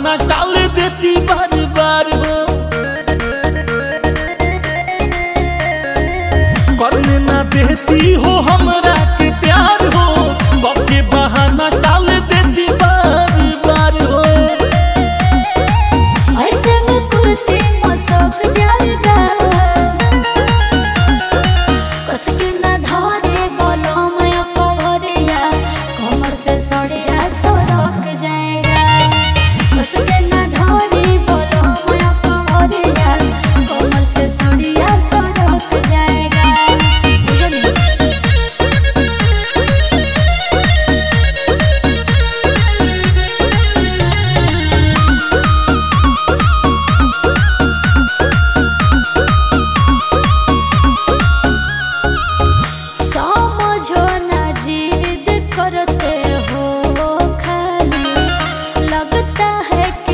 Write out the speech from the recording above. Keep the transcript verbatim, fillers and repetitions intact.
बहाना टाल देती बार बार हो। करने ना देती हो हमरा के प्यार हो, बके बहाना टाल देती बार बार हो। ऐसे में कुर्ती मसक जाएगा, कस के ना धारे बोलो मैं पवरिया, कमर से सड़िया सरक जाएगा। कस के ना धारे बोलो मैं पवरिया, कमर से सड़िया सरक जाएगा। समझो ना जिद करते हो खाली, लगता है